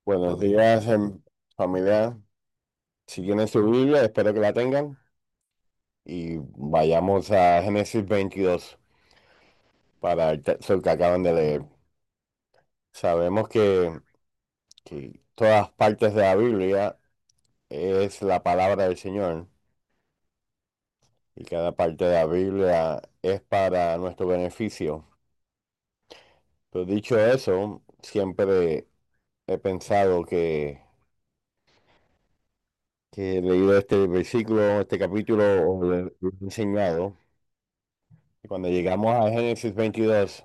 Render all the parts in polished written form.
Buenos días, familia. Si tienen su Biblia, espero que la tengan. Y vayamos a Génesis 22 para el texto que acaban de leer. Sabemos que todas partes de la Biblia es la palabra del Señor. Y cada parte de la Biblia es para nuestro beneficio. Pero dicho eso, siempre he pensado que he leído este versículo, este capítulo, o lo he enseñado. Y cuando llegamos a Génesis 22,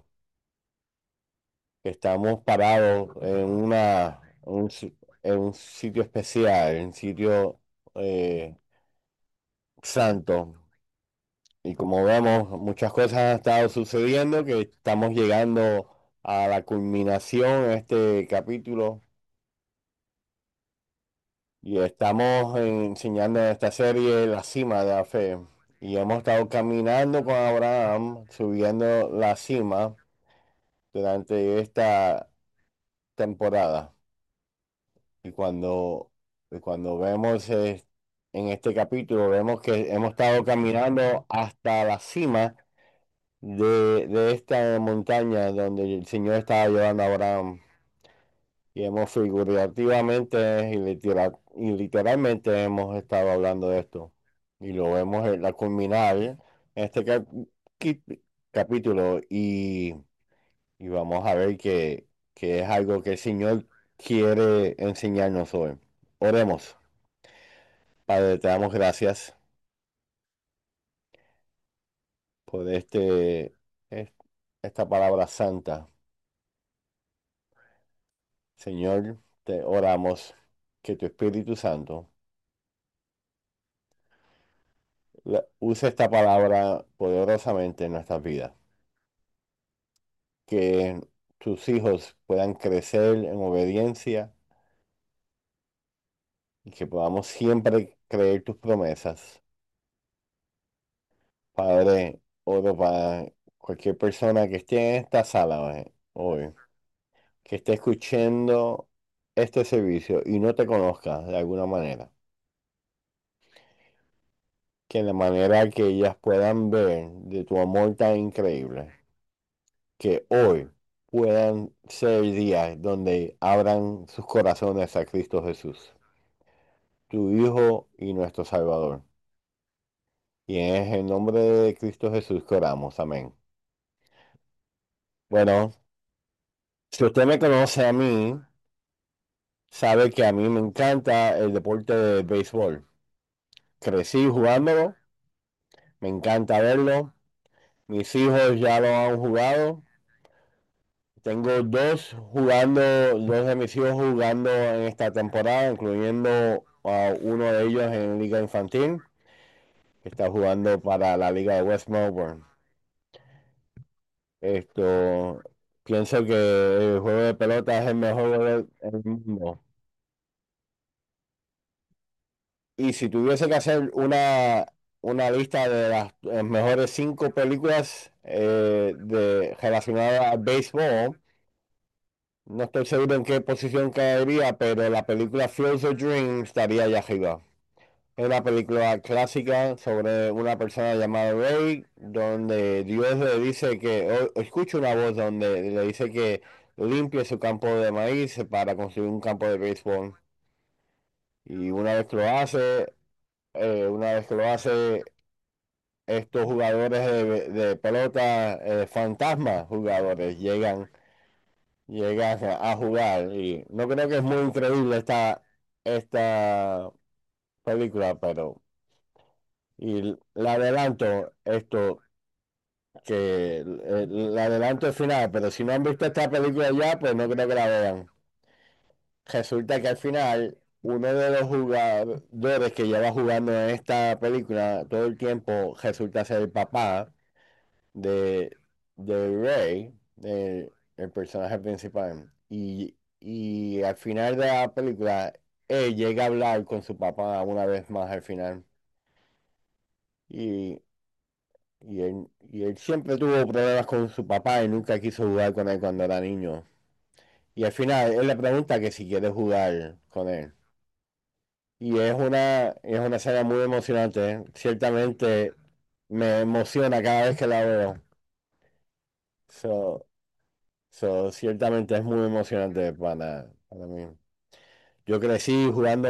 estamos parados en en un sitio especial, en un sitio eh, santo. Y como vemos, muchas cosas han estado sucediendo, que estamos llegando a la culminación de este capítulo. Y estamos enseñando en esta serie la cima de la fe. Y hemos estado caminando con Abraham, subiendo la cima durante esta temporada. Y cuando vemos en este capítulo, vemos que hemos estado caminando hasta la cima de esta montaña donde el Señor estaba llevando a Abraham. Y hemos figurativamente y literalmente hemos estado hablando de esto. Y lo vemos en la culminar en este qui- capítulo. Y vamos a ver que es algo que el Señor quiere enseñarnos hoy. Oremos. Padre, te damos gracias por es- esta palabra santa. Señor, te oramos que tu Espíritu Santo use esta palabra poderosamente en nuestras vidas. Que tus hijos puedan crecer en obediencia y que podamos siempre creer tus promesas. Padre, oro para cualquier persona que esté en esta sala hoy, que esté escuchando este servicio y no te conozca de alguna manera, que de manera que ellas puedan ver de tu amor tan increíble, que hoy puedan ser días donde abran sus corazones a Cristo Jesús, tu Hijo y nuestro Salvador. Y es en el nombre de Cristo Jesús que oramos. Amén. Bueno, si usted me conoce a mí, sabe que a mí me encanta el deporte de béisbol. Crecí jugándolo, me encanta verlo. Mis hijos ya lo han jugado. Tengo dos de mis hijos jugando en esta temporada, incluyendo a uno de ellos en Liga Infantil, que está jugando para la Liga de West Melbourne. Esto, pienso que el juego de pelota es el mejor juego del mundo. Y si tuviese que hacer una lista de las mejores cinco películas relacionadas al béisbol, no estoy seguro en qué posición caería, pero la película Fields of Dreams estaría allá arriba. Es una película clásica sobre una persona llamada Ray, donde Dios le dice o escucha una voz donde le dice que limpie su campo de maíz para construir un campo de béisbol. Y una vez que lo hace, estos jugadores de pelota, fantasmas jugadores, llegan a jugar. Y no creo que es muy increíble esta película, pero y le adelanto esto, que le adelanto el final, pero si no han visto esta película ya, pues no creo que la vean. Resulta que al final, uno de los jugadores que lleva jugando en esta película todo el tiempo resulta ser el papá de, de Ray, el personaje principal. Y al final de la película, él llega a hablar con su papá una vez más al final. Y, y él siempre tuvo problemas con su papá y nunca quiso jugar con él cuando era niño. Y al final él le pregunta que si quiere jugar con él. Y es una escena muy emocionante, ¿eh? Ciertamente me emociona cada vez que la veo. So, ciertamente es muy emocionante para mí. Yo crecí jugando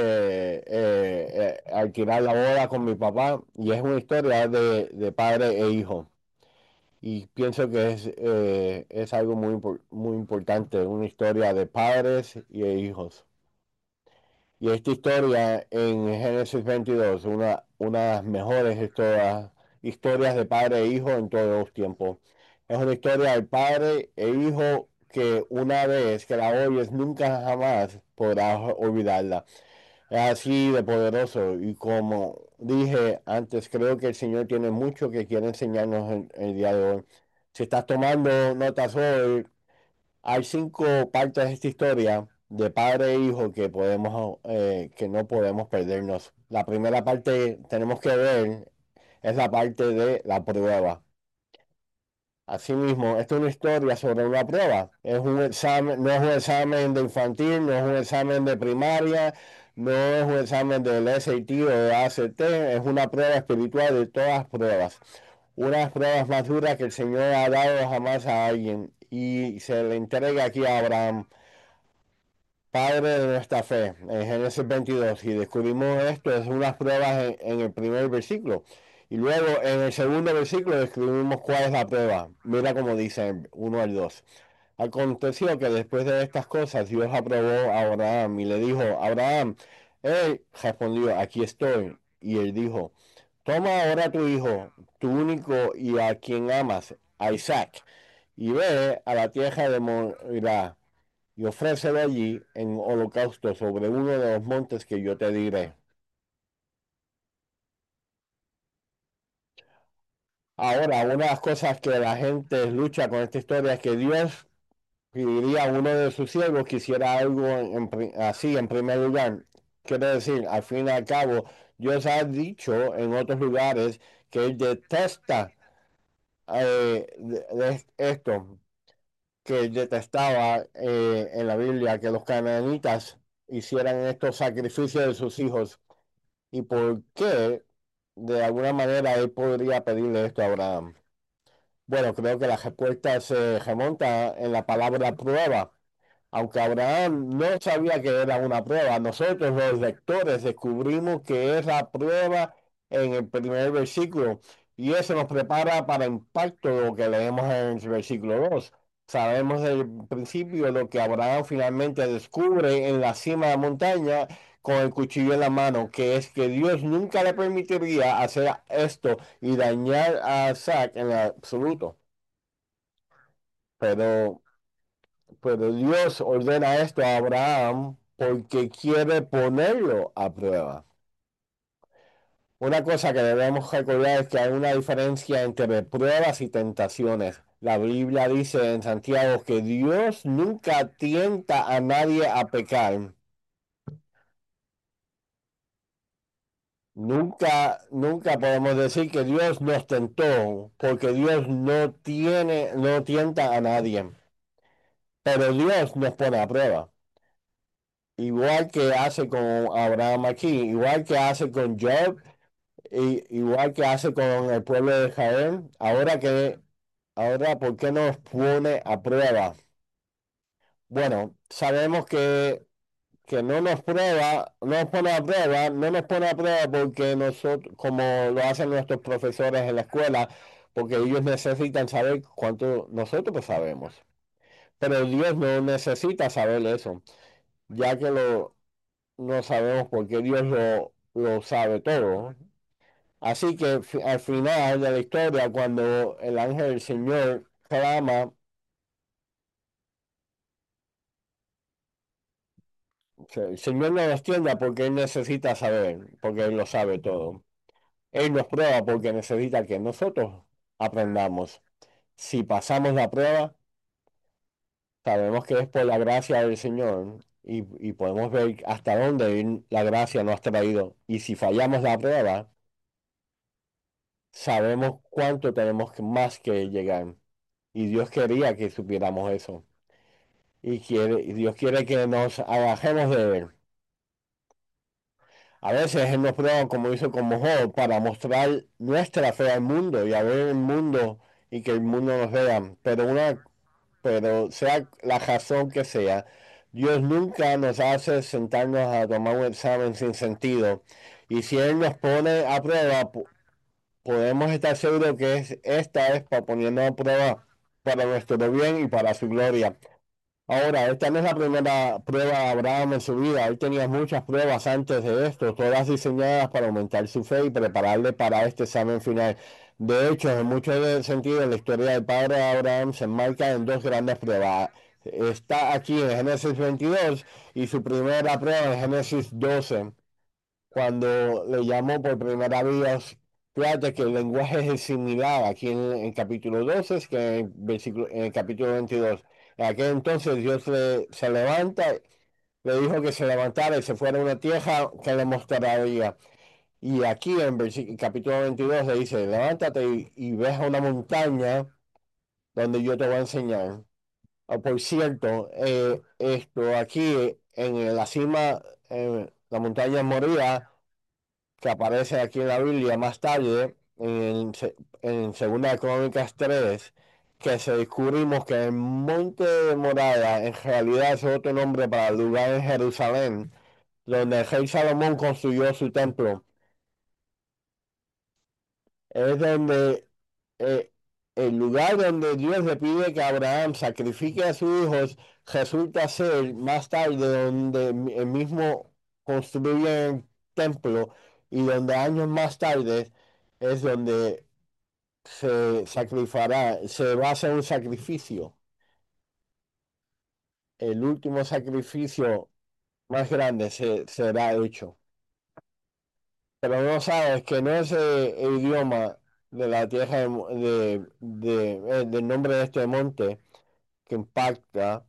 a alquilar la boda con mi papá y es una historia de padre e hijo. Y pienso que es algo muy importante, una historia de padres y de hijos. Y esta historia en Génesis 22, una de las mejores historias de padre e hijo en todos los tiempos. Es una historia de padre e hijo que una vez que la oyes, nunca jamás podrás olvidarla. Es así de poderoso. Y como dije antes, creo que el Señor tiene mucho que quiere enseñarnos en el día de hoy. Si estás tomando notas hoy, hay 5 partes de esta historia de padre e hijo que no podemos perdernos. La primera parte tenemos que ver es la parte de la prueba. Asimismo, esta es una historia sobre una prueba. Es un examen, no es un examen de infantil, no es un examen de primaria, no es un examen del SAT o de ACT, es una prueba espiritual de todas pruebas. Unas pruebas más duras que el Señor ha dado jamás a alguien y se le entrega aquí a Abraham. Padre de nuestra fe, en Génesis 22, y descubrimos esto, es unas pruebas en el primer versículo. Y luego en el segundo versículo describimos cuál es la prueba. Mira cómo dice 1 al 2. Aconteció que después de estas cosas Dios aprobó a Abraham y le dijo, Abraham, él respondió, aquí estoy. Y él dijo, toma ahora tu hijo, tu único y a quien amas, a Isaac, y ve a la tierra de Moriah y ofrécelo allí en holocausto sobre uno de los montes que yo te diré. Ahora, una de las cosas que la gente lucha con esta historia es que Dios pediría a uno de sus siervos que hiciera algo así en primer lugar. Quiere decir, al fin y al cabo, Dios ha dicho en otros lugares que Él detesta de esto, que Él detestaba en la Biblia que los cananitas hicieran estos sacrificios de sus hijos. ¿Y por qué de alguna manera él podría pedirle esto a Abraham? Bueno, creo que la respuesta se remonta en la palabra prueba. Aunque Abraham no sabía que era una prueba, nosotros los lectores descubrimos que es la prueba en el primer versículo y eso nos prepara para el impacto de lo que leemos en el versículo 2. Sabemos desde el principio lo que Abraham finalmente descubre en la cima de la montaña con el cuchillo en la mano, que es que Dios nunca le permitiría hacer esto y dañar a Isaac en absoluto. Pero Dios ordena esto a Abraham porque quiere ponerlo a prueba. Una cosa que debemos recordar es que hay una diferencia entre pruebas y tentaciones. La Biblia dice en Santiago que Dios nunca tienta a nadie a pecar. Nunca podemos decir que Dios nos tentó, porque Dios no tienta a nadie. Pero Dios nos pone a prueba. Igual que hace con Abraham aquí, igual que hace con Job, igual que hace con el pueblo de Israel, ahora, ¿por qué nos pone a prueba? Bueno, sabemos que no nos prueba, no nos pone a prueba, no nos pone a prueba porque nosotros, como lo hacen nuestros profesores en la escuela, porque ellos necesitan saber cuánto nosotros pues sabemos. Pero Dios no necesita saber eso, ya que no sabemos por qué Dios lo sabe todo. Así que al final de la historia, cuando el ángel del Señor clama, que el Señor no nos tienda porque Él necesita saber, porque Él lo sabe todo. Él nos prueba porque necesita que nosotros aprendamos. Si pasamos la prueba, sabemos que es por la gracia del Señor y podemos ver hasta dónde la gracia nos ha traído. Y si fallamos la prueba, sabemos cuánto tenemos más que llegar. Y Dios quería que supiéramos eso. y Dios quiere que nos agajemos de Él. A veces Él nos prueba, como hizo con Job, para mostrar nuestra fe al mundo y a ver el mundo y que el mundo nos vea. Pero sea la razón que sea, Dios nunca nos hace sentarnos a tomar un examen sin sentido. Y si Él nos pone a prueba, podemos estar seguros que esta es para ponernos a prueba para nuestro bien y para su gloria. Ahora, esta no es la primera prueba de Abraham en su vida. Él tenía muchas pruebas antes de esto, todas diseñadas para aumentar su fe y prepararle para este examen final. De hecho, en muchos sentidos, la historia del padre de Abraham se enmarca en dos grandes pruebas. Está aquí en Génesis 22 y su primera prueba en Génesis 12 cuando le llamó por primera vez. Fíjate que el lenguaje es similar aquí en capítulo 12 que en el capítulo 22. En aquel entonces se levanta, le dijo que se levantara y se fuera a una tierra que le mostraría. Y aquí en capítulo 22 le dice, levántate y ves a una montaña donde yo te voy a enseñar. Ah, por cierto, esto aquí en la cima, la montaña Moría, que aparece aquí en la Biblia más tarde, en Segunda de Crónicas 3, que se descubrimos que el Monte de Morada en realidad es otro nombre para el lugar en Jerusalén, donde el rey Salomón construyó su templo. Es donde eh, el lugar donde Dios le pide que Abraham sacrifique a sus hijos resulta ser más tarde donde el mismo construye el templo y donde años más tarde es donde se va a hacer un sacrificio, el último sacrificio más grande será hecho. Pero no sabes que no es el idioma de la tierra del nombre de este monte que impacta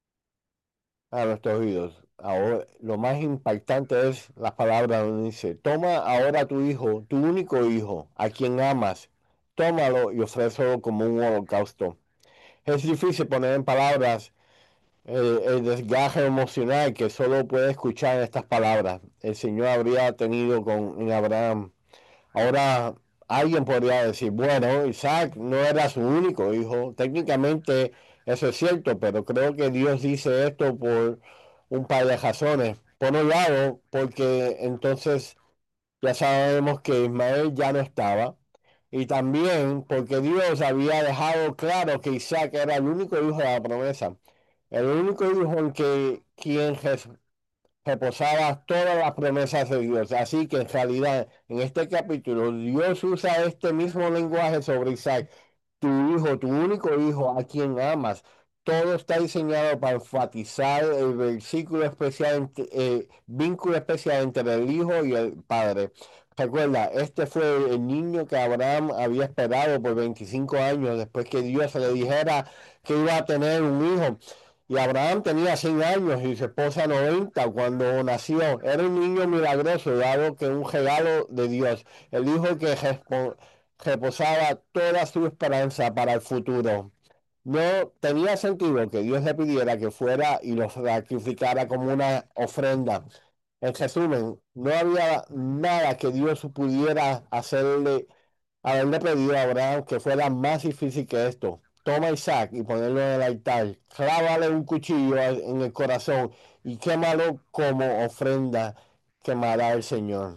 a nuestros oídos. Ahora, lo más impactante es la palabra donde dice, toma ahora tu hijo, tu único hijo, a quien amas, tómalo y ofrécelo como un holocausto. Es difícil poner en palabras el desgaje emocional que solo puede escuchar estas palabras. El Señor habría tenido en Abraham. Ahora, alguien podría decir, bueno, Isaac no era su único hijo. Técnicamente eso es cierto, pero creo que Dios dice esto por un par de razones. Por un lado, porque entonces ya sabemos que Ismael ya no estaba. Y también porque Dios había dejado claro que Isaac era el único hijo de la promesa. El único hijo en que quien reposaba todas las promesas de Dios. Así que en realidad en este capítulo Dios usa este mismo lenguaje sobre Isaac, tu hijo, tu único hijo a quien amas. Todo está diseñado para enfatizar el versículo especial, vínculo especial entre el hijo y el padre. Recuerda, este fue el niño que Abraham había esperado por 25 años después que Dios le dijera que iba a tener un hijo. Y Abraham tenía 100 años y su esposa 90 cuando nació. Era un niño milagroso, dado que un regalo de Dios. El hijo que reposaba toda su esperanza para el futuro. No tenía sentido que Dios le pidiera que fuera y lo sacrificara como una ofrenda. En resumen, no había nada que Dios pudiera haberle pedido a Abraham que fuera más difícil que esto. Toma a Isaac y ponerlo en el altar, clávale un cuchillo en el corazón y quémalo como ofrenda, quemará el Señor.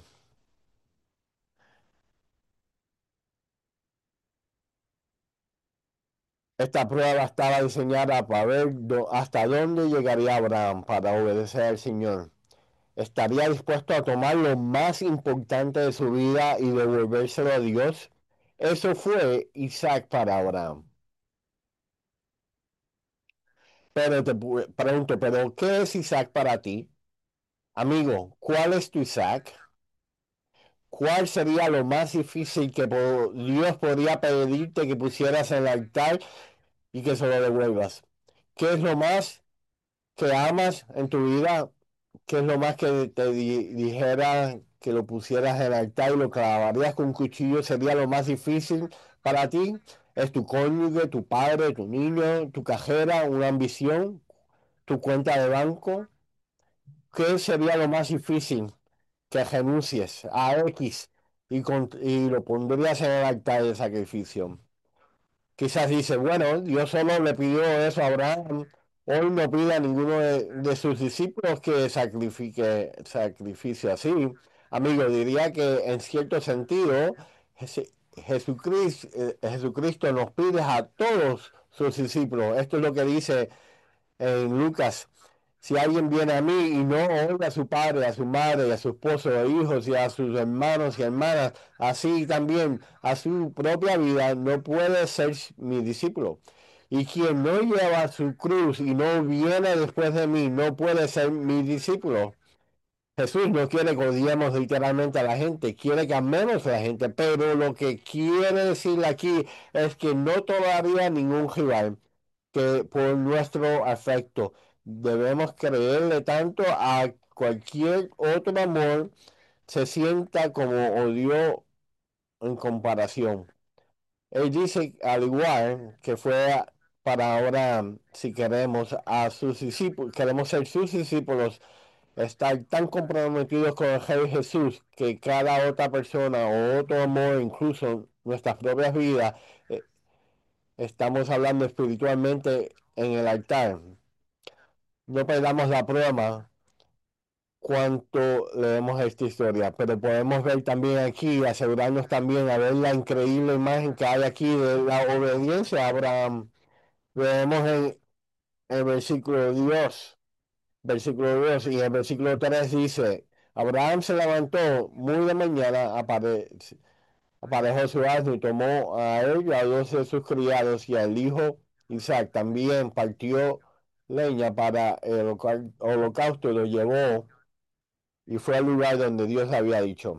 Esta prueba estaba diseñada para ver hasta dónde llegaría Abraham para obedecer al Señor. ¿Estaría dispuesto a tomar lo más importante de su vida y devolvérselo a Dios? Eso fue Isaac para Abraham. Pero pregunto, ¿pero qué es Isaac para ti? Amigo, ¿cuál es tu Isaac? ¿Cuál sería lo más difícil que Dios podría pedirte que pusieras en el altar y que se lo devuelvas? ¿Qué es lo más que amas en tu vida? ¿Qué es lo más que te dijera que lo pusieras en el altar y lo clavarías con un cuchillo? ¿Sería lo más difícil para ti? ¿Es tu cónyuge, tu padre, tu niño, tu cajera, una ambición? tu cuenta de banco, ¿qué sería lo más difícil? Que renuncies a X y lo pondrías en el altar de sacrificio. Quizás dice, bueno, Dios solo le pidió eso a Abraham. Hoy no pide a ninguno de sus discípulos que sacrifique sacrificio así. Amigo, diría que en cierto sentido, Jesucristo, Jesucristo nos pide a todos sus discípulos. Esto es lo que dice en Lucas. Si alguien viene a mí y no oiga a su padre, a su madre, a su esposo e hijos y a sus hermanos y hermanas, así también a su propia vida, no puede ser mi discípulo. Y quien no lleva su cruz y no viene después de mí, no puede ser mi discípulo. Jesús no quiere que odiemos literalmente a la gente, quiere que amemos a la gente, pero lo que quiere decir aquí es que no todavía ningún rival, que por nuestro afecto debemos creerle tanto a cualquier otro amor, se sienta como odio en comparación. Él dice, al igual que fue para ahora, si queremos a sus discípulos, queremos ser sus discípulos, estar tan comprometidos con el Rey Jesús que cada otra persona o otro amor, incluso nuestras propias vidas, eh, estamos hablando espiritualmente en el altar. No perdamos la prueba cuánto leemos esta historia, pero podemos ver también aquí, asegurarnos también a ver la increíble imagen que hay aquí de la obediencia a Abraham. Vemos en el versículo 2 y el versículo 3 dice, Abraham se levantó muy de mañana, aparejó su asno y tomó a él y a dos de sus criados y al hijo Isaac. También partió leña para el holocausto y lo llevó y fue al lugar donde Dios había dicho.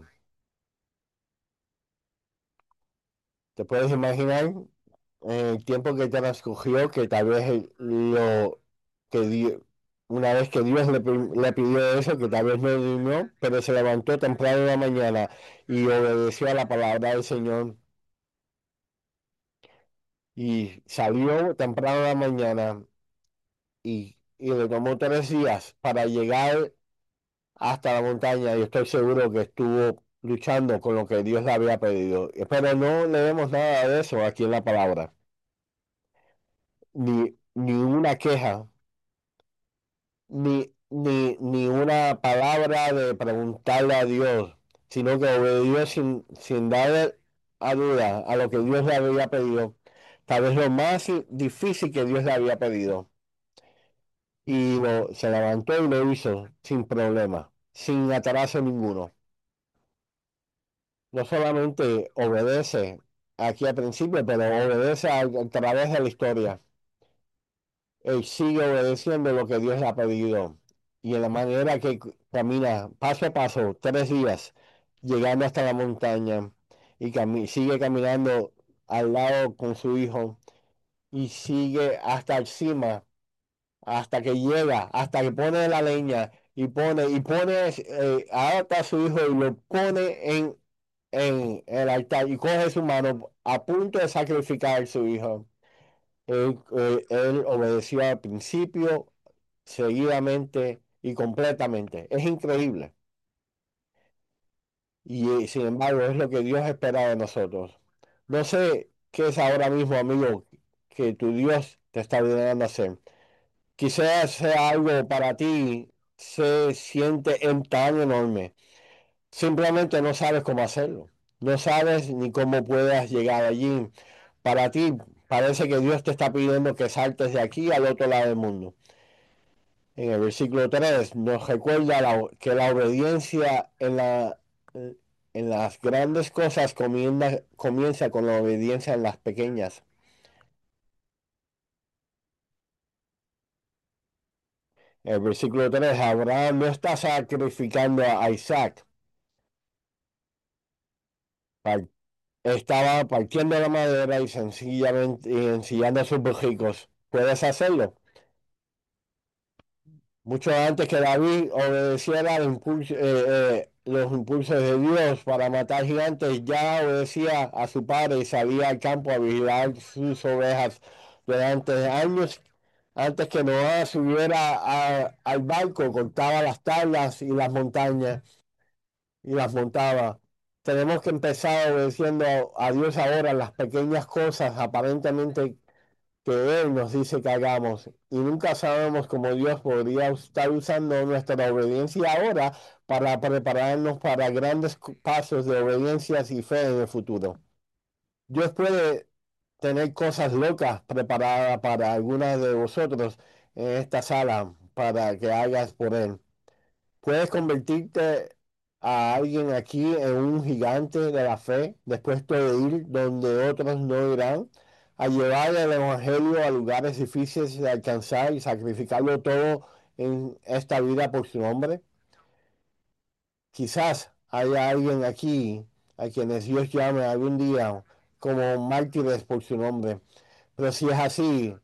¿Te puedes imaginar el tiempo que transcurrió que tal vez lo que una vez que Dios le pidió eso, que tal vez no durmió, pero se levantó temprano en la mañana y obedeció a la palabra del Señor y salió temprano en la mañana y le tomó 3 días para llegar hasta la montaña y estoy seguro que estuvo luchando con lo que Dios le había pedido. Pero no leemos nada de eso aquí en la palabra, ni una queja, ni una palabra de preguntarle a Dios, sino que obedió sin dar a duda a lo que Dios le había pedido, tal vez lo más difícil que Dios le había pedido. Y se levantó y lo hizo sin problema, sin atraso ninguno. No solamente obedece aquí al principio, pero obedece a través de la historia. Él sigue obedeciendo lo que Dios le ha pedido y en la manera que camina paso a paso, 3 días, llegando hasta la montaña y sigue caminando al lado con su hijo y sigue hasta encima, hasta que llega, hasta que pone la leña y ata a su hijo y lo pone en el altar y coge su mano a punto de sacrificar a su hijo. Él obedeció al principio, seguidamente y completamente. Es increíble. Y sin embargo, es lo que Dios espera de nosotros. No sé qué es ahora mismo, amigo, que tu Dios te está ordenando hacer. Quizás sea algo para ti, se siente tan enorme. Simplemente no sabes cómo hacerlo. No sabes ni cómo puedas llegar allí. Para ti parece que Dios te está pidiendo que saltes de aquí al otro lado del mundo. En el versículo 3 nos recuerda que la obediencia en las grandes cosas comienza con la obediencia en las pequeñas. El versículo 3, Abraham no está sacrificando a Isaac, par- estaba partiendo la madera y sencillamente ensillando sus borricos. ¿Puedes hacerlo? Mucho antes que David obedeciera los impulsos de Dios para matar gigantes, ya obedecía a su padre y salía al campo a vigilar sus ovejas durante años. Antes que Noah subiera al barco, cortaba las tablas y las montañas y las montaba. Tenemos que empezar obedeciendo a Dios ahora las pequeñas cosas aparentemente que Él nos dice que hagamos. Y nunca sabemos cómo Dios podría estar usando nuestra obediencia ahora para prepararnos para grandes pasos de obediencia y fe en el futuro. Dios puede tener cosas locas preparadas para algunas de vosotros en esta sala para que hagas por Él. Puedes convertirte a alguien aquí en un gigante de la fe, dispuesto a ir donde otros no irán, a llevar el evangelio a lugares difíciles de alcanzar y sacrificarlo todo en esta vida por su nombre. Quizás haya alguien aquí a quienes Dios llame algún día como mártires por su nombre. Pero si es así,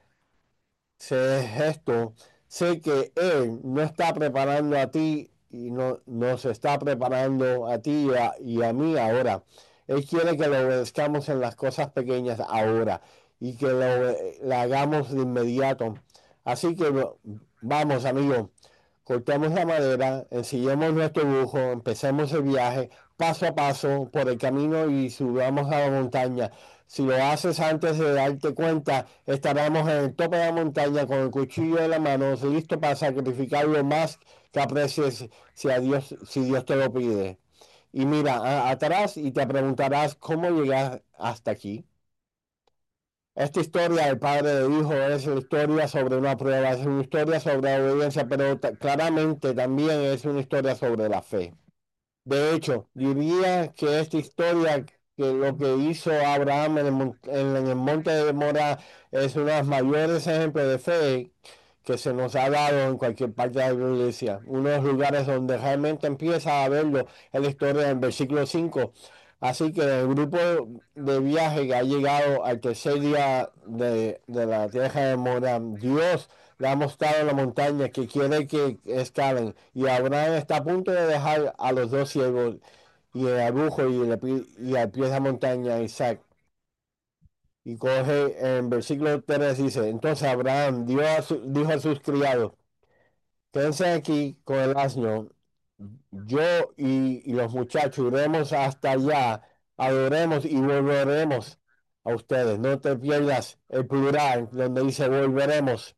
sé esto, sé que Él no está preparando a ti y no nos está preparando a ti y a mí ahora. Él quiere que lo obedezcamos en las cosas pequeñas ahora y que lo hagamos de inmediato. Así que vamos, amigo. Cortemos la madera, ensillemos nuestro bujo, empecemos el viaje paso a paso por el camino y subamos a la montaña. Si lo haces antes de darte cuenta, estaremos en el tope de la montaña con el cuchillo en la mano, listo para sacrificar lo más que aprecies si Dios te lo pide. Y mira atrás y te preguntarás cómo llegar hasta aquí. Esta historia del padre del hijo es una historia sobre una prueba, es una historia sobre la obediencia, pero claramente también es una historia sobre la fe. De hecho, diría que esta historia, que lo que hizo Abraham en el monte de Mora, es uno de los mayores ejemplos de fe que se nos ha dado en cualquier parte de la iglesia. Uno de los lugares donde realmente empieza a verlo es la historia del versículo 5. Así que el grupo de viaje que ha llegado al tercer día de la tierra de Mora, Dios le ha mostrado la montaña que quiere que escalen. Y Abraham está a punto de dejar a los dos ciegos y el agujo y al pie de la montaña Isaac. Y coge en versículo 3 dice, entonces Abraham dijo a sus criados, quédense aquí con el asno, yo y los muchachos iremos hasta allá, adoremos y volveremos a ustedes. No te pierdas el plural donde dice volveremos,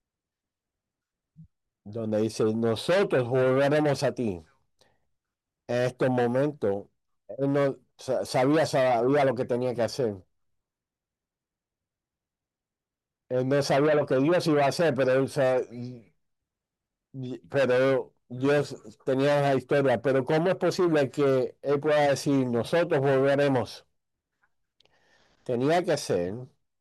donde dice nosotros volveremos a ti. En estos momentos, él no sabía lo que tenía que hacer. Él no sabía lo que Dios iba a hacer, pero Dios tenía la historia. Pero ¿cómo es posible que él pueda decir, nosotros volveremos? Tenía que ser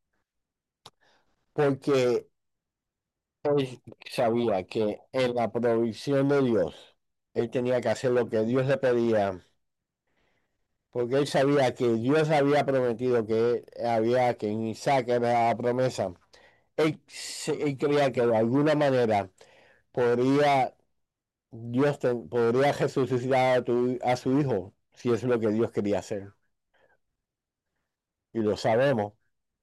porque él sabía que en la provisión de Dios, él tenía que hacer lo que Dios le pedía, porque él sabía que Dios había prometido que en Isaac era la promesa. Él creía que de alguna manera podría podría resucitar a su hijo, si es lo que Dios quería hacer. Y lo sabemos,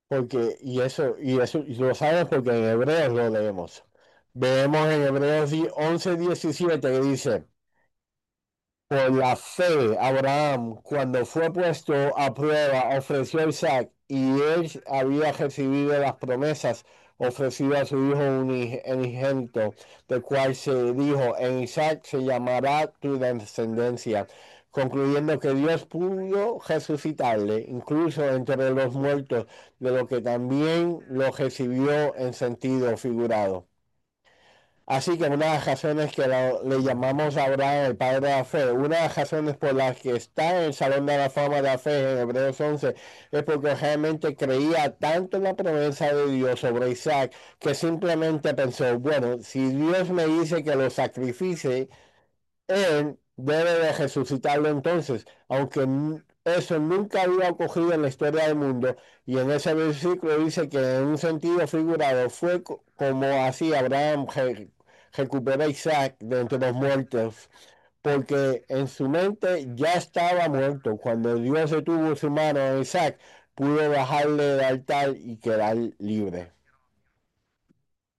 y lo sabemos porque en Hebreos lo leemos. Vemos en Hebreos 11:17 que dice, por la fe, Abraham, cuando fue puesto a prueba, ofreció a Isaac y él había recibido las promesas, ofrecido a su hijo unigénito, del cual se dijo, en Isaac se llamará tu descendencia, concluyendo que Dios pudo resucitarle, incluso entre los muertos, de lo que también lo recibió en sentido figurado. Así que una de las razones que le llamamos a Abraham el padre de la fe, una de las razones por las que está en el Salón de la Fama de la Fe en Hebreos 11, es porque realmente creía tanto en la promesa de Dios sobre Isaac que simplemente pensó, bueno, si Dios me dice que lo sacrifice, él debe de resucitarlo entonces, aunque eso nunca había ocurrido en la historia del mundo, y en ese versículo dice que en un sentido figurado fue como así Abraham recupera a Isaac de entre los muertos, porque en su mente ya estaba muerto. Cuando Dios detuvo su mano a Isaac, pudo bajarle del altar y quedar libre.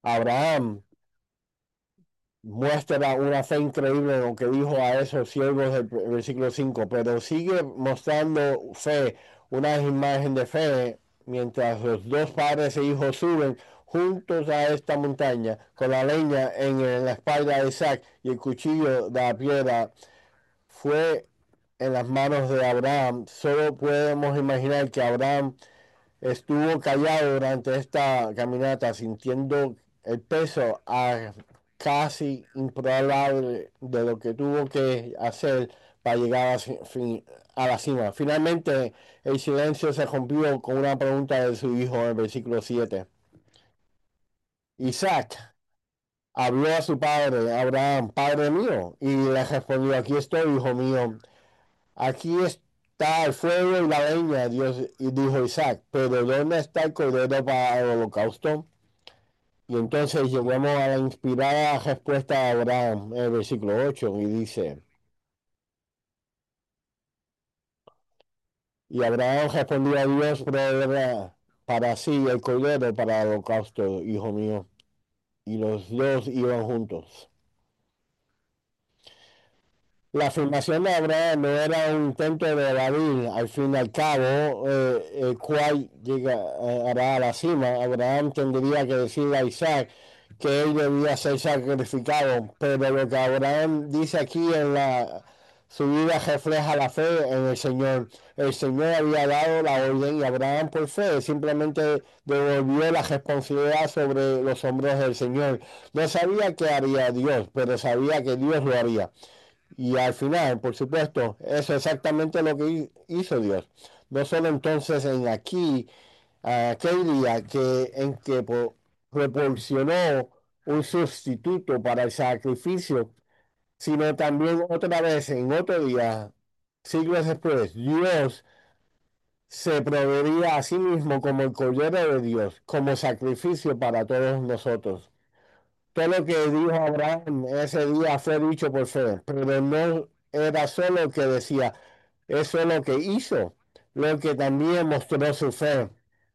Abraham muestra una fe increíble en lo que dijo a esos siervos del versículo 5, pero sigue mostrando fe, una imagen de fe, mientras los dos padres e hijos suben juntos a esta montaña con la leña en la espalda de Isaac y el cuchillo de la piedra fue en las manos de Abraham. Solo podemos imaginar que Abraham estuvo callado durante esta caminata, sintiendo el peso casi improbable de lo que tuvo que hacer para llegar a la cima. Finalmente, el silencio se rompió con una pregunta de su hijo en el versículo 7. Isaac habló a su padre, Abraham, padre mío, y le respondió, aquí estoy, hijo mío. Aquí está el fuego y la leña, Dios, y dijo Isaac, pero ¿dónde está el cordero para el holocausto? Y entonces llegamos a la inspirada respuesta de Abraham en el versículo 8 y dice, y Abraham respondió a Dios, proveerá para sí el cordero para el holocausto, hijo mío. Y los dos iban juntos. La afirmación de Abraham no era un intento de evadir, al fin y al cabo, el cual llegará a la cima. Abraham tendría que decirle a Isaac que él debía ser sacrificado, pero lo que Abraham dice aquí en su vida refleja la fe en el Señor. El Señor había dado la orden y Abraham por fe simplemente devolvió la responsabilidad sobre los hombros del Señor. No sabía qué haría Dios, pero sabía que Dios lo haría. Y al final, por supuesto, eso es exactamente lo que hizo Dios. No solo entonces en aquel día en que proporcionó un sustituto para el sacrificio, sino también otra vez en otro día, siglos después, Dios se proveería a sí mismo como el Cordero de Dios, como sacrificio para todos nosotros. Todo lo que dijo Abraham ese día fue dicho por fe, pero no era solo lo que decía, eso es lo que hizo, lo que también mostró su fe.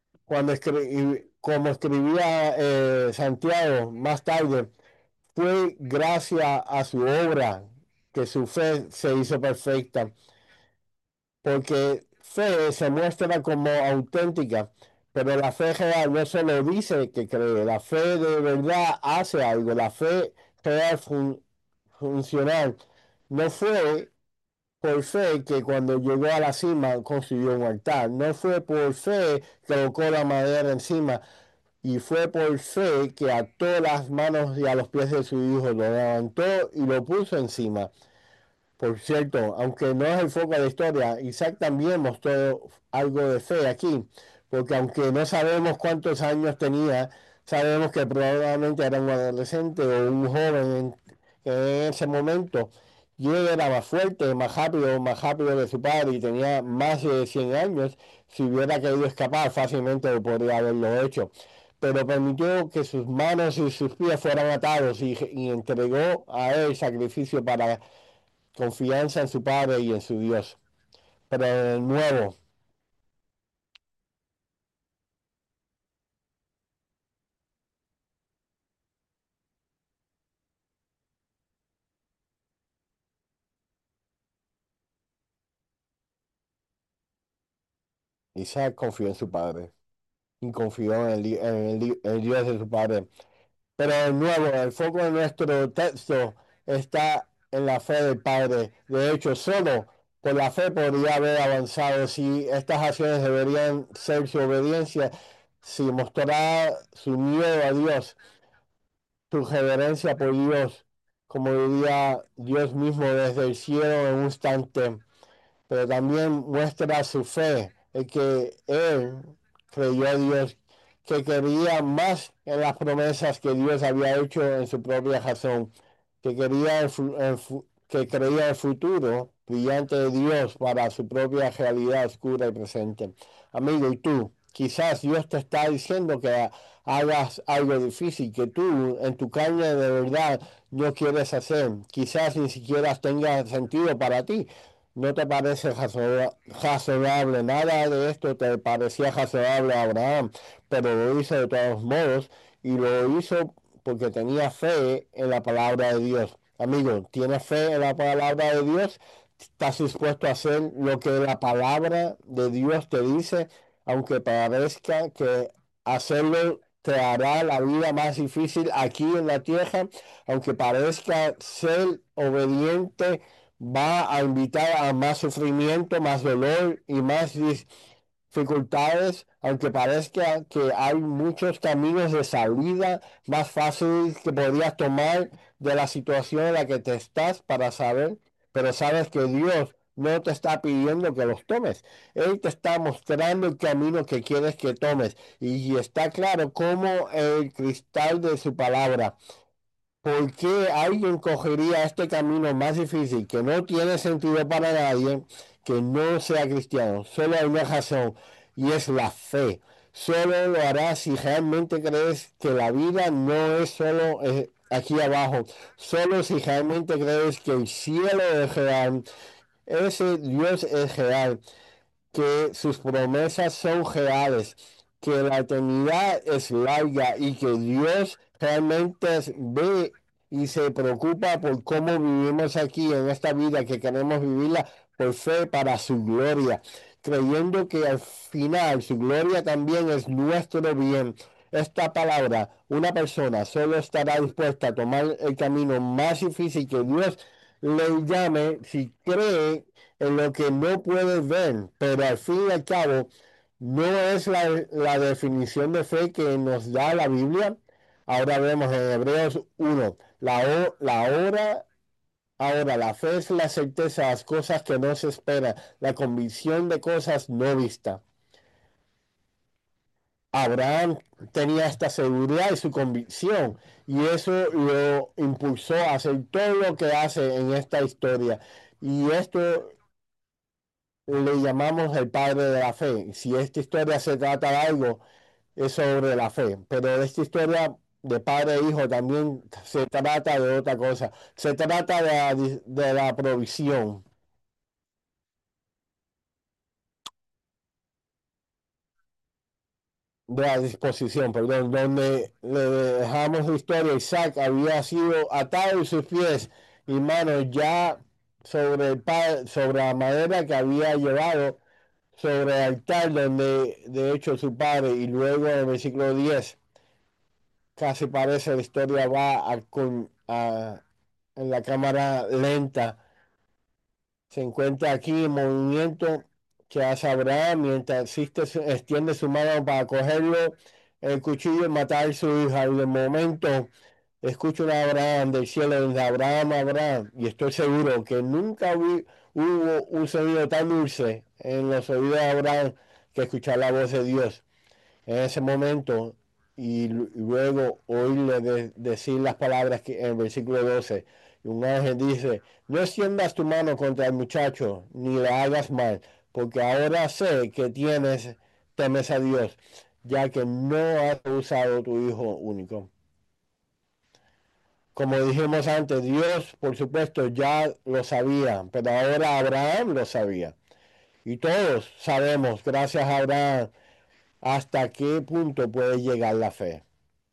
Como escribía Santiago más tarde, fue gracias a su obra que su fe se hizo perfecta, porque fe se muestra como auténtica, pero la fe real no solo dice que cree, la fe de verdad hace algo, la fe real funcional. No fue por fe que cuando llegó a la cima construyó un altar, no fue por fe que colocó la madera encima, y fue por fe que ató las manos y a los pies de su hijo, lo levantó y lo puso encima. Por cierto, aunque no es el foco de la historia, Isaac también mostró algo de fe aquí, porque aunque no sabemos cuántos años tenía, sabemos que probablemente era un adolescente o un joven en ese momento. Y él era más fuerte, más rápido que su padre y tenía más de 100 años. Si hubiera querido escapar, fácilmente lo podría haberlo hecho. Pero permitió que sus manos y sus pies fueran atados y entregó a él sacrificio para confianza en su Padre y en su Dios. Pero de nuevo, Isaac confió en su Padre y confió en el Dios de su Padre. Pero de nuevo, el foco de nuestro texto está en la fe del Padre. De hecho, solo por la fe podría haber avanzado si estas acciones deberían ser su obediencia, si mostrará su miedo a Dios, su reverencia por Dios, como diría Dios mismo desde el cielo en un instante, pero también muestra su fe, el que él creyó a Dios, que quería más en las promesas que Dios había hecho en su propia razón, que quería que creía el futuro brillante de Dios para su propia realidad oscura y presente. Amigo, y tú, quizás Dios te está diciendo que hagas algo difícil que tú en tu carne de verdad no quieres hacer. Quizás ni siquiera tenga sentido para ti. No te parece razonable, nada de esto te parecía razonable a Abraham, pero lo hizo de todos modos y lo hizo porque tenía fe en la palabra de Dios. Amigo, ¿tienes fe en la palabra de Dios? ¿Estás dispuesto a hacer lo que la palabra de Dios te dice, aunque parezca que hacerlo te hará la vida más difícil aquí en la tierra, aunque parezca ser obediente va a invitar a más sufrimiento, más dolor y más dificultades, aunque parezca que hay muchos caminos de salida más fáciles que podrías tomar de la situación en la que te estás para saber, pero sabes que Dios no te está pidiendo que los tomes. Él te está mostrando el camino que quieres que tomes y está claro como el cristal de su palabra. ¿Por qué alguien cogería este camino más difícil que no tiene sentido para nadie que no sea cristiano? Solo hay una razón y es la fe. Solo lo harás si realmente crees que la vida no es solo aquí abajo. Solo si realmente crees que el cielo es real. Ese Dios es real, que sus promesas son reales, que la eternidad es larga y que Dios realmente ve y se preocupa por cómo vivimos aquí en esta vida, que queremos vivirla por fe para su gloria, creyendo que al final su gloria también es nuestro bien. Esta palabra, una persona solo estará dispuesta a tomar el camino más difícil que Dios le llame si cree en lo que no puedes ver, pero al fin y al cabo no es la definición de fe que nos da la Biblia. Ahora vemos en Hebreos 1, ahora la fe es la certeza de las cosas que no se esperan, la convicción de cosas no vistas. Abraham tenía esta seguridad y su convicción, y eso lo impulsó a hacer todo lo que hace en esta historia. Y esto le llamamos el padre de la fe. Si esta historia se trata de algo, es sobre la fe, pero esta historia de padre e hijo también se trata de otra cosa. Se trata de la provisión, de la disposición, perdón, donde le dejamos la historia. Isaac había sido atado en sus pies y manos ya sobre sobre la madera que había llevado sobre el altar donde de hecho su padre, y luego en el versículo 10 casi parece la historia va en la cámara lenta. Se encuentra aquí en movimiento que hace Abraham mientras extiende su mano para cogerlo el cuchillo y matar a su hija. Y de momento escucho una Abraham del cielo, de Abraham, Abraham, y estoy seguro que nunca hubo un sonido tan dulce en los oídos de Abraham que escuchar la voz de Dios en ese momento y luego oírle decir las palabras que en el versículo 12. Y un ángel dice, no extiendas tu mano contra el muchacho, ni le hagas mal, porque ahora sé que temes a Dios, ya que no has usado tu hijo único. Como dijimos antes, Dios, por supuesto, ya lo sabía, pero ahora Abraham lo sabía. Y todos sabemos, gracias a Abraham, hasta qué punto puede llegar la fe.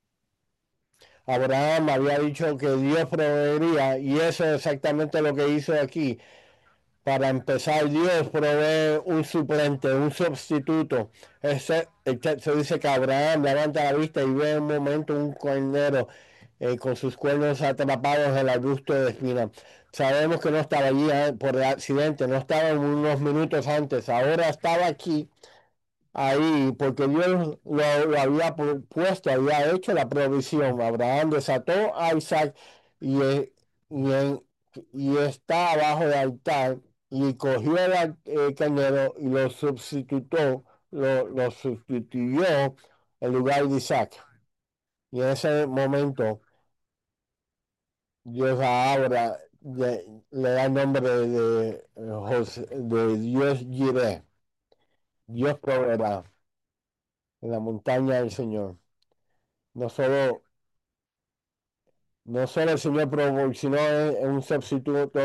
Abraham había dicho que Dios proveería y eso es exactamente lo que hizo aquí. Para empezar, Dios provee un suplente, un sustituto. El texto dice que Abraham levanta la vista y ve un momento un cordero con sus cuernos atrapados en el arbusto de espina. Sabemos que no estaba allí por accidente, no estaba unos minutos antes, ahora estaba aquí ahí, porque Dios lo había puesto, había hecho la provisión. Abraham desató a Isaac y, y, y está abajo del altar y cogió el carnero y lo sustituyó en lugar de Isaac. Y en ese momento Dios ahora le da el nombre de Dios Jireh, Dios proveerá en la montaña del Señor. No solo, no solo el Señor proporcionó un sustituto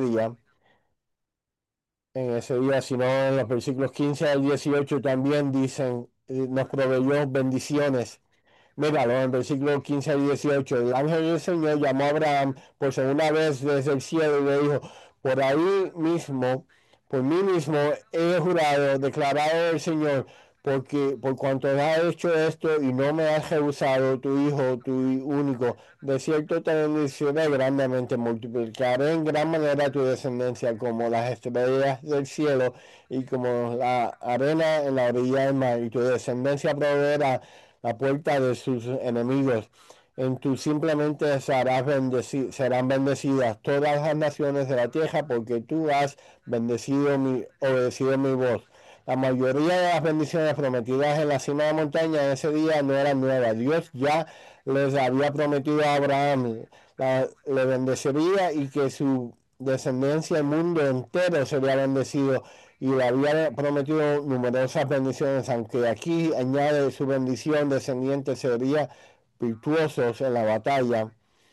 en ese día, sino en los versículos 15 al 18 también dicen, nos proveyó bendiciones Míralo en versículo 15 al 18. El ángel del Señor llamó a Abraham por segunda vez desde el cielo y le dijo, por ahí mismo, por mí mismo he jurado, declarado el Señor, porque por cuanto has hecho esto y no me has rehusado tu hijo, tu único, de cierto te bendeciré grandemente, multiplicaré en gran manera tu descendencia como las estrellas del cielo y como la arena en la orilla del mar, y tu descendencia proveerá la puerta de sus enemigos. En tu simplemente serán bendecidas todas las naciones de la tierra, porque tú has obedecido mi voz. La mayoría de las bendiciones prometidas en la cima de la montaña en ese día no eran nuevas. Dios ya les había prometido a Abraham, le bendeciría y que su descendencia, el mundo entero sería bendecido, y le había prometido numerosas bendiciones, aunque aquí añade su bendición descendiente sería virtuosos en la batalla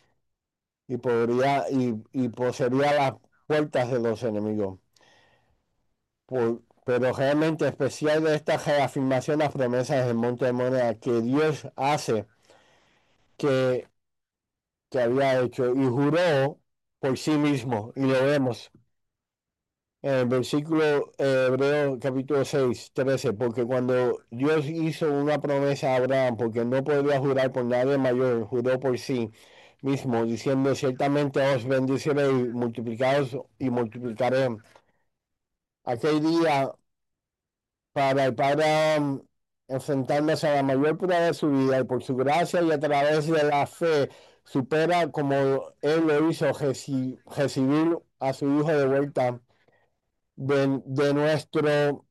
y poseería las puertas de los enemigos. Pero realmente especial de esta reafirmación las promesas del monte de Monea que Dios hace, que, que había hecho y juró por sí mismo, y lo vemos en el versículo Hebreo capítulo 6 13, porque cuando Dios hizo una promesa a Abraham, porque no podía jurar por nadie mayor, juró por sí mismo, diciendo, ciertamente os bendeciré y multiplicados y multiplicaré. Aquel día para el padre Abraham, enfrentándose a la mayor prueba de su vida, y por su gracia y a través de la fe, supera como él lo hizo, recibir a su hijo de vuelta de nuestro.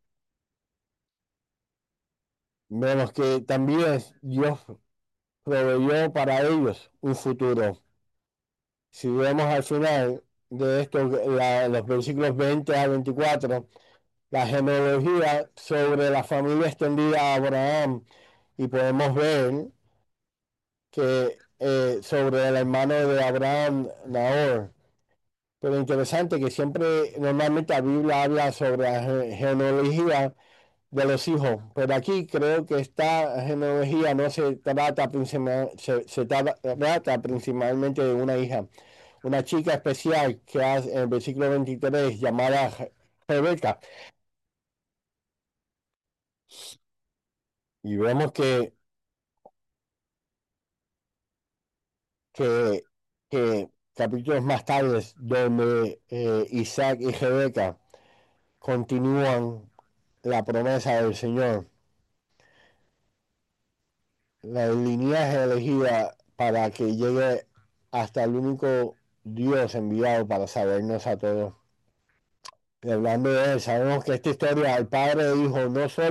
Vemos que también Dios proveyó para ellos un futuro. Si vemos al final de esto, los versículos 20 a 24, la genealogía sobre la familia extendida a Abraham, y podemos ver que sobre el hermano de Abraham, Nahor. Pero interesante que siempre, normalmente la Biblia habla sobre la genealogía de los hijos, pero aquí creo que esta genealogía no se trata, trata principalmente de una hija, una chica especial que hace en el versículo 23 llamada Rebeca, y vemos que, que capítulos más tarde donde Isaac y Rebeca continúan la promesa del Señor, la línea elegida para que llegue hasta el único Dios enviado para sabernos a todos. Y hablando de él, sabemos que esta historia, el Padre e Hijo,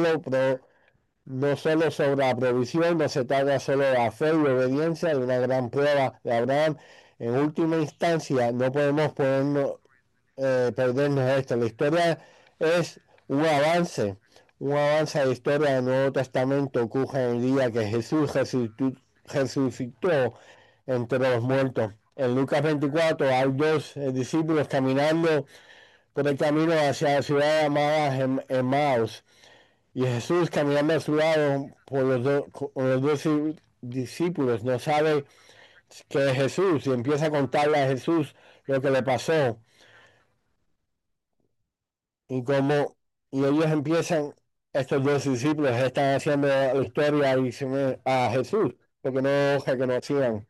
no solo sobre la provisión, no se trata solo de la fe y obediencia, de una gran prueba de Abraham. En última instancia, no podemos perdernos esto. La historia es un avance a la historia del Nuevo Testamento ocurre en el día que Jesús resucitó entre los muertos. En Lucas 24 hay dos discípulos caminando por el camino hacia la ciudad llamada Emmaus, y Jesús caminando a su lado por los dos discípulos no sabe que es Jesús, y empieza a contarle a Jesús lo que le pasó y cómo, y ellos empiezan, estos dos discípulos están haciendo la historia y a Jesús porque no reconocían,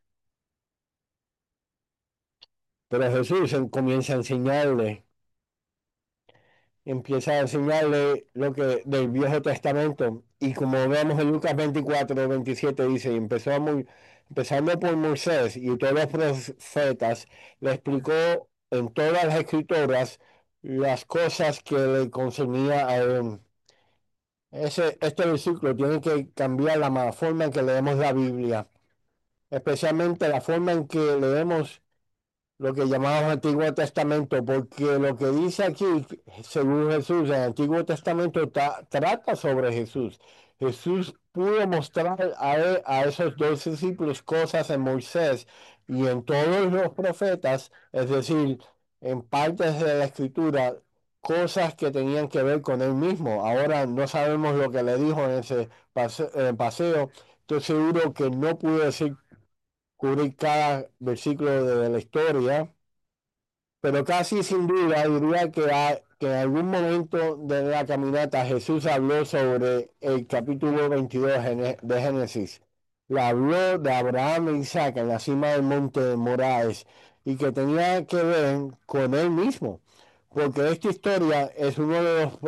pero Jesús comienza a enseñarle, empieza a enseñarle lo que del Viejo Testamento, y como vemos en Lucas 24 27 dice, empezando por Moisés y todos los profetas, le explicó en todas las escrituras las cosas que le concernía a él. Este versículo tiene que cambiar la forma en que leemos la Biblia, especialmente la forma en que leemos lo que llamamos Antiguo Testamento, porque lo que dice aquí, según Jesús, en el Antiguo Testamento trata sobre Jesús. Jesús pudo mostrar a esos dos discípulos cosas en Moisés y en todos los profetas, es decir, en partes de la Escritura, cosas que tenían que ver con él mismo. Ahora no sabemos lo que le dijo en ese paseo, Estoy seguro que no pude decir, cubrir cada versículo de la historia, pero casi sin duda diría que en algún momento de la caminata Jesús habló sobre el capítulo 22 de Génesis. Le habló de Abraham e Isaac en la cima del monte de Moraes y que tenía que ver con él mismo, porque esta historia es uno de los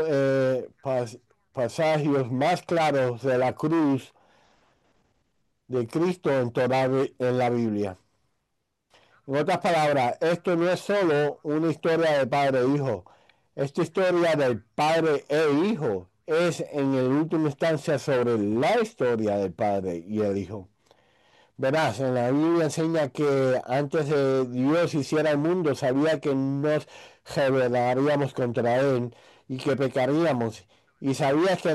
pasajes más claros de la cruz de Cristo en la Biblia. En otras palabras, esto no es solo una historia de padre e hijo. Esta historia del padre e hijo es en el última instancia sobre la historia del padre y el hijo. Verás, en la Biblia enseña que antes de Dios hiciera el mundo, sabía que nos rebelaríamos contra Él y que pecaríamos. Y sabía que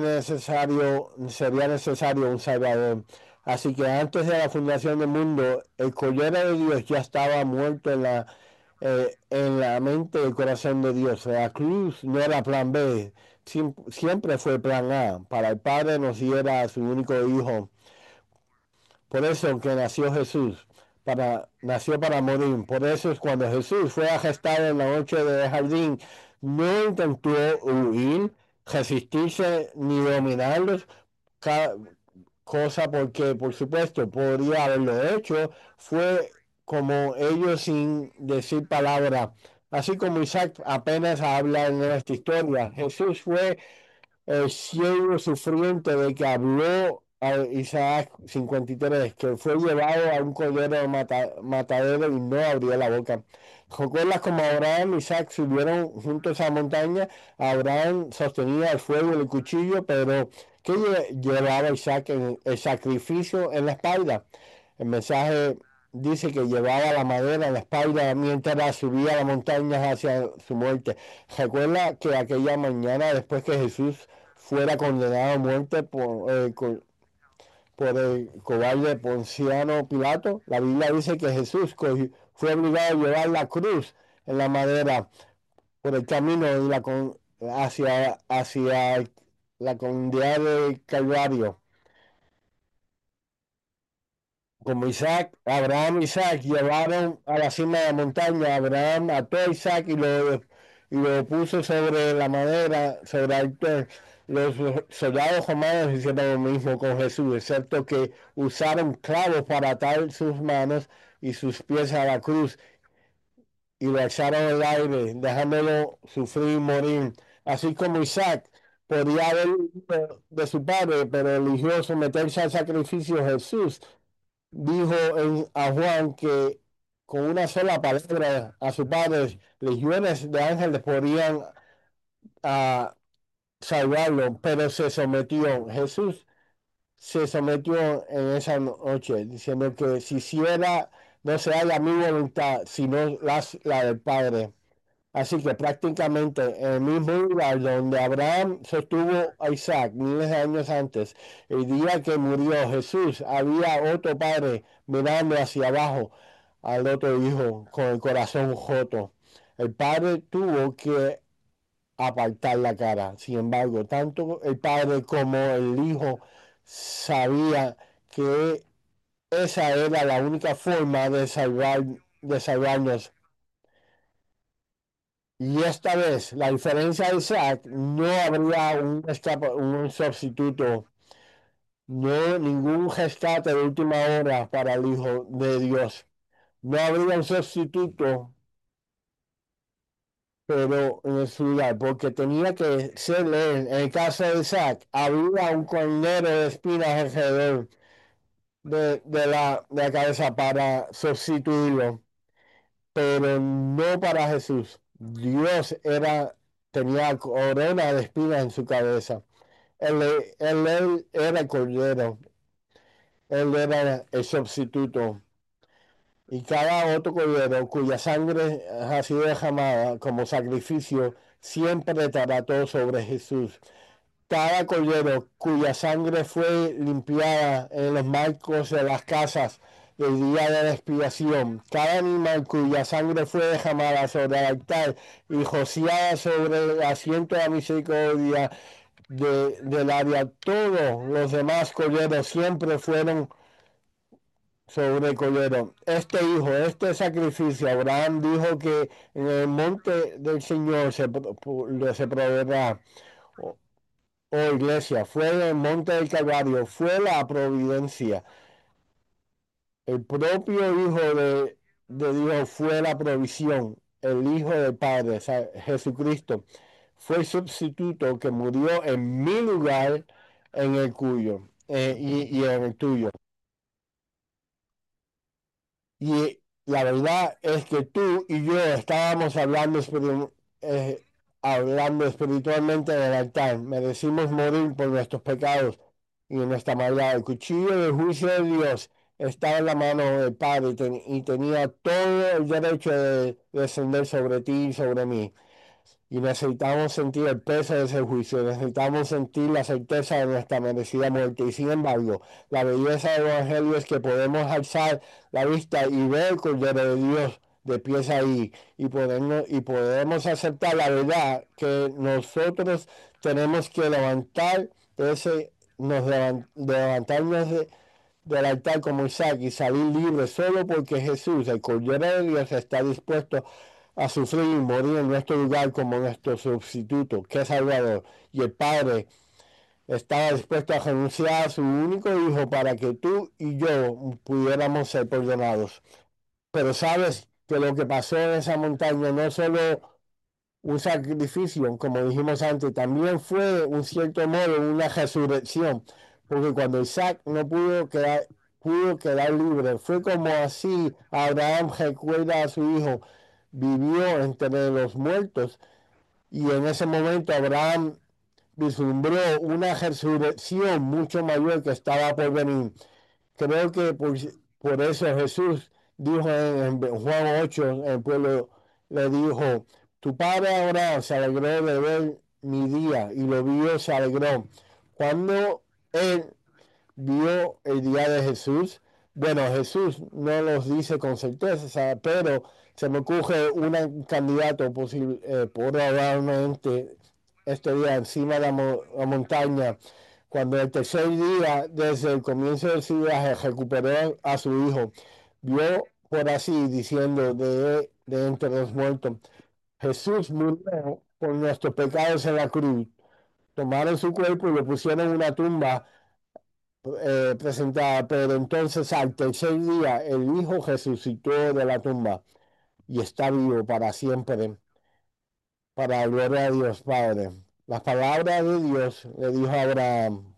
sería necesario un Salvador. Así que antes de la fundación del mundo, el Cordero de Dios ya estaba muerto en la mente y el corazón de Dios. La cruz no era plan B, siempre fue plan A. Para el Padre nos diera a su único Hijo. Por eso que nació Jesús, nació para morir. Por eso es cuando Jesús fue arrestado en la noche del jardín, no intentó huir, resistirse ni dominarlos, cosa porque por supuesto podría haberlo hecho, fue como ellos sin decir palabra. Así como Isaac apenas habla en esta historia, Jesús fue el siervo sufriente de que habló a Isaac 53, que fue llevado a un cordero matadero y no abrió la boca. ¿Recuerdas como Abraham y Isaac subieron juntos a la montaña? Abraham sostenía el fuego y el cuchillo, pero ¿qué llevaba Isaac en el sacrificio en la espalda? El mensaje dice que llevaba la madera en la espalda mientras subía la montaña hacia su muerte. Recuerda que aquella mañana, después que Jesús fuera condenado a muerte por el cobarde Ponciano Pilato, la Biblia dice que Jesús fue obligado a llevar la cruz en la madera por el camino hacia la comunidad del Calvario. Como Abraham y Isaac llevaron a la cima de la montaña, Abraham ató a Isaac y lo puso sobre la madera, sobre el altar. Los soldados romanos hicieron lo mismo con Jesús, excepto que usaron clavos para atar sus manos y sus pies a la cruz y lo alzaron al aire, dejándolo sufrir y morir. Así como Isaac podía haber huido de su padre, pero eligió someterse al sacrificio, Jesús dijo a Juan que con una sola palabra a su padre, legiones de ángeles podrían salvarlo, pero se sometió. Jesús se sometió en esa noche, diciendo que si hiciera, no sea la mi voluntad, sino la del Padre. Así que prácticamente en el mismo lugar donde Abraham sostuvo a Isaac miles de años antes, el día que murió Jesús, había otro padre mirando hacia abajo al otro hijo con el corazón roto. El padre tuvo que apartar la cara. Sin embargo, tanto el padre como el hijo sabía que esa era la única forma de salvarnos. Y esta vez, la diferencia de Isaac, no habría un sustituto, no ningún rescate de última hora para el Hijo de Dios. No habría un sustituto, pero en su lugar, porque tenía que ser él. En el caso de Isaac, había un cordero de espinas alrededor de la cabeza para sustituirlo, pero no para Jesús. Tenía corona de espinas en su cabeza. Él era el cordero, él era el sustituto. Y cada otro cordero cuya sangre ha sido derramada como sacrificio siempre trató sobre Jesús. Cada cordero cuya sangre fue limpiada en los marcos de las casas el día de la expiación, cada animal cuya sangre fue derramada sobre el altar y rociada sobre el asiento de la misericordia del área. Todos los demás corderos siempre fueron sobre el cordero. Este hijo, este sacrificio, Abraham dijo que en el monte del Señor se proveerá. Oh, oh, iglesia, fue en el monte del Calvario, fue la providencia. El propio Hijo de Dios fue la provisión. El Hijo del Padre, o sea, Jesucristo, fue el sustituto que murió en mi lugar, en el cuyo, y en el tuyo. Y la verdad es que tú y yo estábamos eh, hablando espiritualmente en el altar. Merecimos morir por nuestros pecados y nuestra maldad. El cuchillo del juicio de Dios estaba en la mano del Padre y tenía todo el derecho de descender sobre ti y sobre mí. Y necesitamos sentir el peso de ese juicio, necesitamos sentir la certeza de nuestra merecida muerte. Y sin embargo, la belleza del Evangelio es que podemos alzar la vista y ver el Cordero de Dios de pies ahí y podemos aceptar la verdad que nosotros tenemos que levantar ese, levantarnos del altar como Isaac y salir libre solo porque Jesús, el Cordero de Dios, está dispuesto a sufrir y morir en nuestro lugar como nuestro sustituto, que es Salvador. Y el Padre estaba dispuesto a renunciar a su único hijo para que tú y yo pudiéramos ser perdonados. Pero sabes que lo que pasó en esa montaña no solo un sacrificio, como dijimos antes, también fue un cierto modo una resurrección, porque cuando Isaac no pudo quedar libre, fue como así Abraham recuerda a su hijo, vivió entre los muertos y en ese momento Abraham vislumbró una resurrección mucho mayor que estaba por venir. Creo que por eso Jesús dijo en Juan 8, el pueblo le dijo, tu padre Abraham se alegró de ver mi día y lo vio, se alegró. Cuando él vio el día de Jesús, bueno, Jesús no los dice con certeza, pero se me ocurre un candidato posible, probablemente este día encima de la montaña cuando el tercer día, desde el comienzo de su viaje, recuperó a su hijo, vio por así diciendo de entre los muertos, Jesús murió por nuestros pecados en la cruz. Tomaron su cuerpo y lo pusieron en una tumba presentada, pero entonces al tercer día el Hijo resucitó de la tumba y está vivo para siempre, para la gloria de Dios Padre. Las palabras de Dios le dijo a Abraham,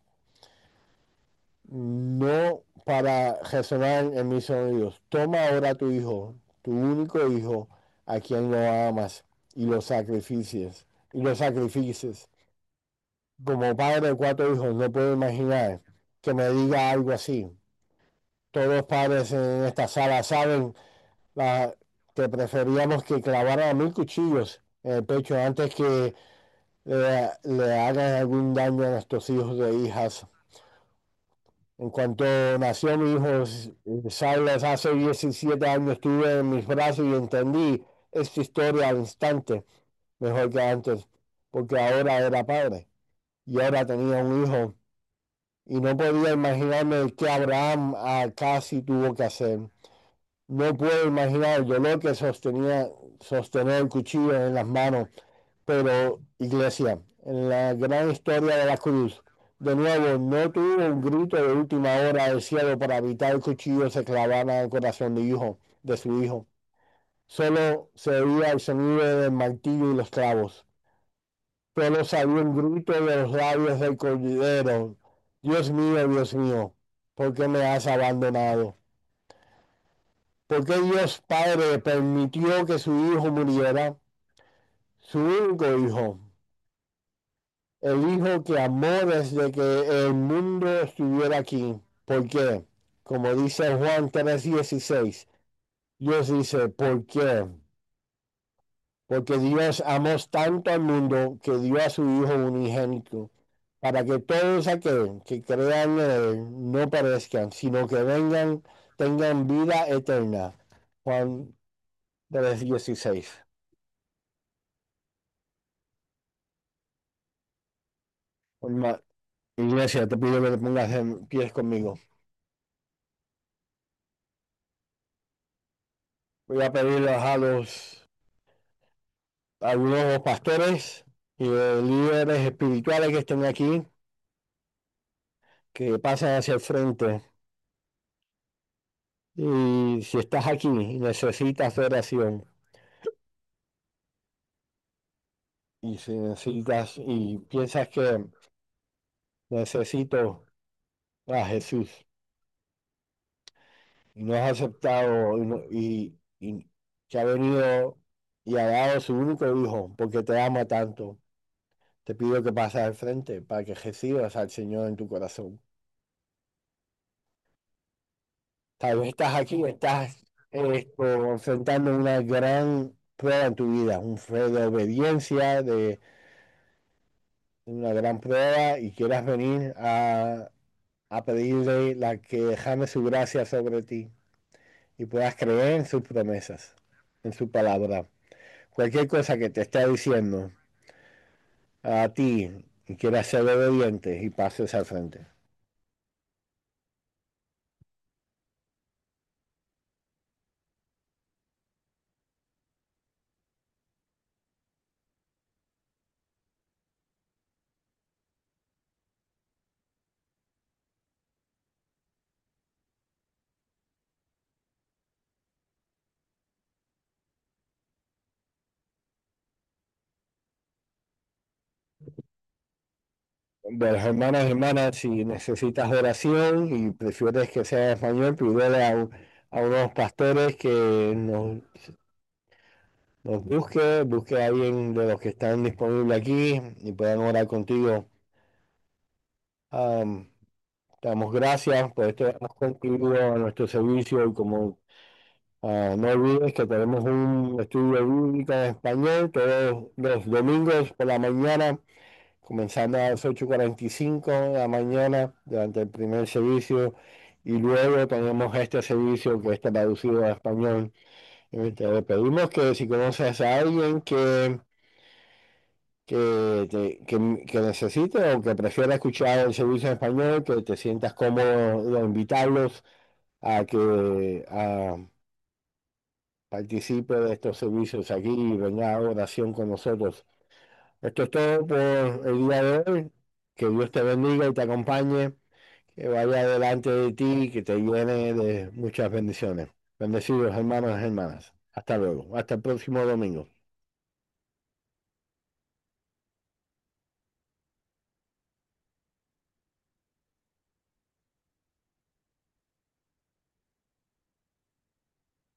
no para resonar en mis oídos. Toma ahora tu hijo, tu único hijo, a quien lo amas, y lo sacrifices. Como padre de cuatro hijos, no puedo imaginar que me diga algo así. Todos los padres en esta sala saben la, que preferíamos que clavaran 1000 cuchillos en el pecho antes que le hagan algún daño a nuestros hijos e hijas. En cuanto nació mi hijo Silas hace 17 años, estuve en mis brazos y entendí esta historia al instante, mejor que antes, porque ahora era padre y ahora tenía un hijo y no podía imaginarme qué Abraham casi tuvo que hacer. No puedo imaginar el dolor que sostener el cuchillo en las manos, pero iglesia, en la gran historia de la cruz, de nuevo, no tuvo un grito de última hora del cielo para evitar el cuchillo se clavara en el corazón de su hijo. Solo se oía el sonido del martillo y los clavos. Solo salió un grito de los labios del cordero. Dios mío, ¿por qué me has abandonado? ¿Por qué Dios Padre permitió que su hijo muriera? Su único hijo, el hijo que amó desde que el mundo estuviera aquí. ¿Por qué? Como dice Juan 3:16, Dios dice, ¿por qué? Porque Dios amó tanto al mundo que dio a su Hijo unigénito, para que todos aquellos que crean en Él no perezcan, sino que tengan vida eterna. Juan 3:16. Herma- Iglesia, te pido que te pongas en pies conmigo. Voy a pedirles a algunos pastores y líderes espirituales que estén aquí, que pasen hacia el frente. Y si estás aquí y necesitas oración, y si necesitas y piensas que necesito a Jesús y no has aceptado y que ha venido y ha dado su único hijo porque te ama tanto, te pido que pases al frente para que recibas al Señor en tu corazón. Tal vez estás aquí, estás enfrentando una gran prueba en tu vida, un fe de obediencia, de una gran prueba y quieras venir a pedirle que derrame su gracia sobre ti y puedas creer en sus promesas, en su palabra. Cualquier cosa que te está diciendo a ti y quieras ser obediente y pases al frente. De las hermanas y hermanas, si necesitas oración y prefieres que sea en español, pídele a unos pastores que nos busque a alguien de los que están disponibles aquí y puedan orar contigo. Am, Damos gracias por esto, hemos concluido nuestro servicio y como no olvides que tenemos un estudio bíblico en español todos los domingos por la mañana, comenzando a las 8:45 de la mañana durante el primer servicio y luego tenemos este servicio que está traducido a español. Te pedimos que si conoces a alguien que necesite o que prefiera escuchar el servicio en español, que te sientas cómodo de invitarlos a que participe de estos servicios aquí y venga a oración con nosotros. Esto es todo por el día de hoy. Que Dios te bendiga y te acompañe, que vaya delante de ti y que te llene de muchas bendiciones. Bendecidos hermanos y hermanas. Hasta luego. Hasta el próximo domingo.